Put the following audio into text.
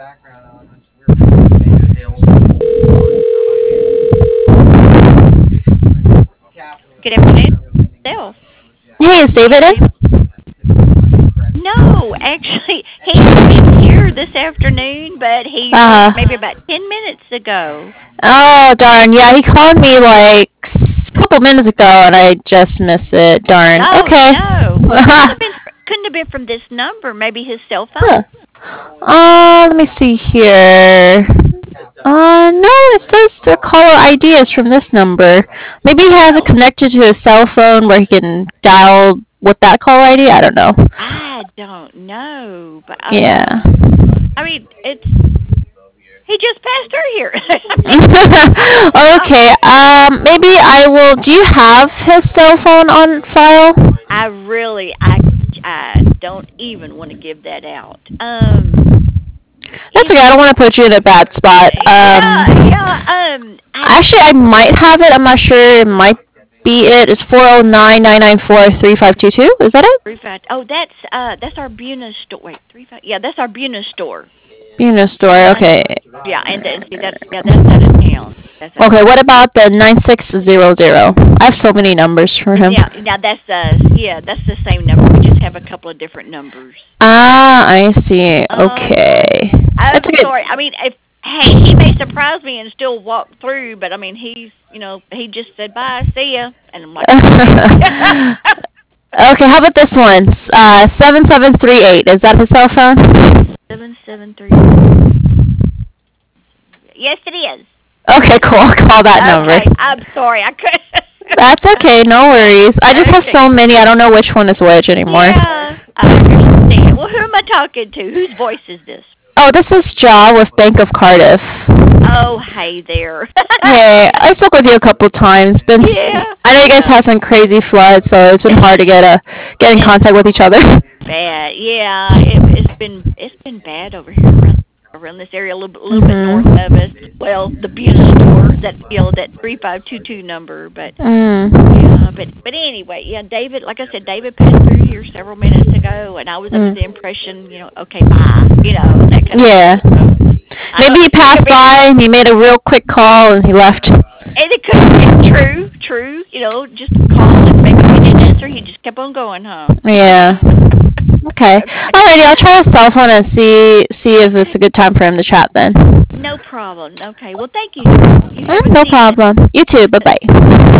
Good afternoon. Self. Hey, is David in? No, actually, he should be here this afternoon, but he left maybe Uh, about 10 minutes ago. oh, darn. Yeah, he called me like a couple minutes ago and I just missed it. Darn. Oh Okay. no. Well, couldn't have been from this number. Maybe his cell phone. Huh. Let me see here. No, it says the caller ID is from this number. Maybe he has it Oh, connected to his cell phone where he can dial with that caller ID. I don't know. I don't know, but Yeah. I mean, it's he just passed through here. Okay. Maybe I will. Do you have his cell phone on file? I don't even want to give that out. That's Is okay. I don't want to put you in a bad spot. yeah. I Actually, I might have it. I'm not sure. It might be it. It's 409-994-3522. Is that it? 35. Oh, that's our Buna store. Wait, 35. Yeah, that's our Buna store. Buna store. Uh, Okay. yeah, and then see that's out of town. That's out of Okay. town. What about the 9600? I have so many numbers for him. Now that's that's the same number. We just have a couple of different numbers. Ah, I see. Yeah. Okay. I'm That's okay. sorry. I mean, if hey, he may surprise me and still walk through, but I mean, he just said bye, see ya, and I'm like, okay. Okay, how about this one? 7738. Is that his cell phone? 773. Yes, it is. Okay, cool. I'll call that number. Okay, I'm sorry, I couldn't. That's okay, no worries. I just have Okay. so many, I don't know which one is which anymore. Yeah, I understand. Well, who am I talking to? Whose voice is this? Oh, this is Ja with Bank of Cardiff. Oh, hey there. Hey, I spoke with you a couple times. Yeah, I know you guys yeah. had some crazy floods, so it's been hard to get in It's contact with each other. bad. Yeah, it's been bad over here around this area, a little bit north Mhm. of us. Well, the Buna store, that 3522 number, but Mm. yeah, but anyway, yeah, David, like I said, David passed through here several minutes ago, and I was under Mm. the impression, okay, bye, that kind of Yeah. thing. So I Maybe don't. he It could passed be, by and he made a real quick call and he left. and it could be true. Just call and maybe he didn't answer. He just kept on going, huh? Yeah. Okay. Alrighty, I'll try his cell phone and see if it's a good time for him to chat then. No problem. Okay. Well, thank you. You have a No good evening. problem. You too. Bye bye.